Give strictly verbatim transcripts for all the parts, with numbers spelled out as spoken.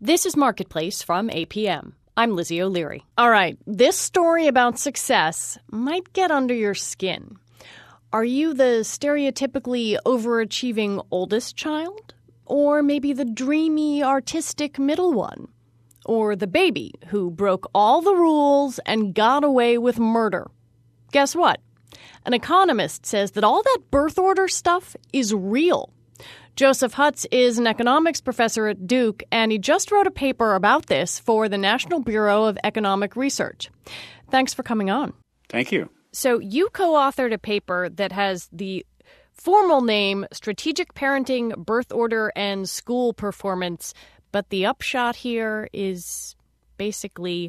This is Marketplace from A P M. I'm Lizzie O'Leary. All right, this story about success might get under your skin. Are you the stereotypically overachieving oldest child? Or maybe the dreamy, artistic middle one? Or the baby who broke all the rules and got away with murder? Guess what? An economist says that all that birth order stuff is real. Joseph Hutz is an economics professor at Duke, and he just wrote a paper about this for the National Bureau of Economic Research. Thanks for coming on. Thank you. So you co-authored a paper that has the formal name Strategic Parenting, Birth Order, and School Performance, but the upshot here is basically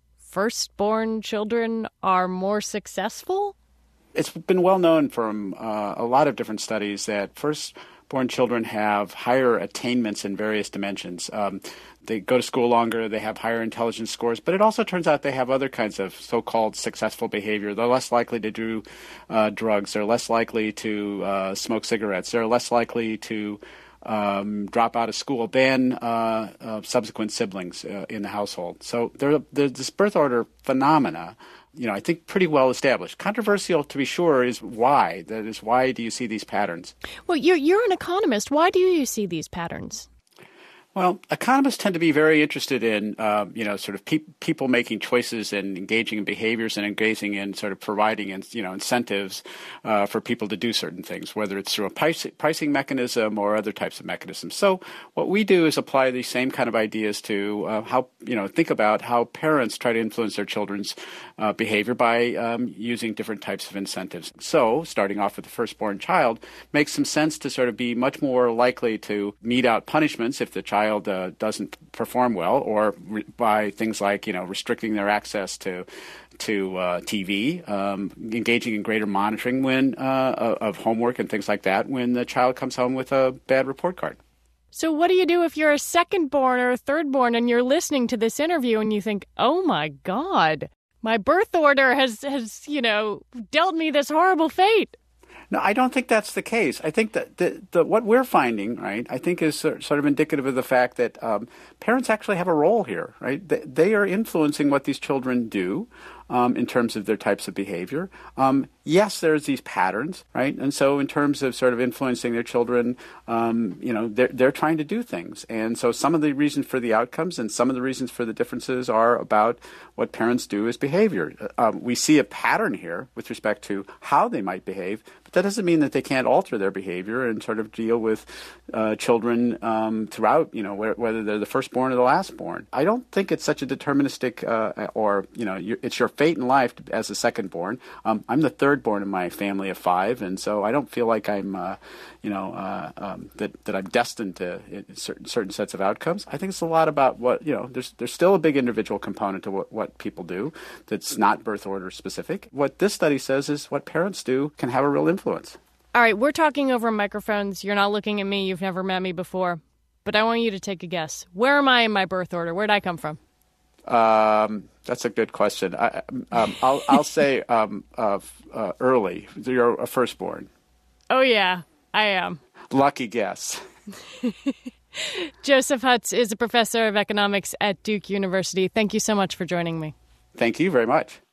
firstborn children are more successful? It's been well known from uh, a lot of different studies that firstborn children have higher attainments in various dimensions. Um, they go to school longer, they have higher intelligence scores, but it also turns out they have other kinds of so-called successful behavior. They're less likely to do uh, drugs, they're less likely to uh, smoke cigarettes, they're less likely to um, drop out of school than uh, uh, subsequent siblings uh, in the household. So there, there's this birth order phenomena, you know, I think pretty well established. Controversial, to be sure, is why. That is, why do you see these patterns? Well, you're, you're an economist. Why do you see these patterns? Well, economists tend to be very interested in, uh, you know, sort of pe- people making choices and engaging in behaviors and engaging in sort of providing, in, you know, incentives uh, for people to do certain things, whether it's through a price- pricing mechanism or other types of mechanisms. So what we do is apply these same kind of ideas to uh, how, you know, think about how parents try to influence their children's uh, behavior by um, using different types of incentives. So starting off with the firstborn child makes some sense to sort of be much more likely to mete out punishments if the child Uh, doesn't perform well, or re- by things like, you know, restricting their access to to uh, T V, um, engaging in greater monitoring when uh, of homework and things like that when the child comes home with a bad report card. So what do you do if you're a second-born or a third-born and you're listening to this interview and you think, oh, my God, my birth order has, has you know, dealt me this horrible fate? No, I don't think that's the case. I think that the, the, what we're finding, right, I think is sort of indicative of the fact that um, parents actually have a role here, right? They, they are influencing what these children do um, in terms of their types of behavior. Um, yes, there's these patterns, right? And so in terms of sort of influencing their children, um, you know, they're, they're trying to do things. And so some of the reasons for the outcomes and some of the reasons for the differences are about what parents do as behavior. Um, we see a pattern here with respect to how they might behave, but that doesn't mean that they can't alter their behavior and sort of deal with uh, children um, throughout, you know, wh- whether they're the firstborn or the lastborn. I don't think it's such a deterministic uh, or, you know, you, it's your fate in life as a secondborn. Um, I'm the thirdborn in my family of five, and so I don't feel like I'm, uh, you know, uh, um, that, that I'm destined to certain certain sets of outcomes. I think it's a lot about what, you know, there's there's still a big individual component to what, what people do that's not birth order specific. What this study says is what parents do can have a real influence. All right, we're talking over microphones. You're not looking at me. You've never met me before. But I want you to take a guess. Where am I in my birth order? Where'd I come from? Um, that's a good question. I, um, I'll, I'll say um, uh, uh, early. You're a firstborn. Oh, yeah, I am. Lucky guess. Joseph Hutz is a professor of economics at Duke University. Thank you so much for joining me. Thank you very much.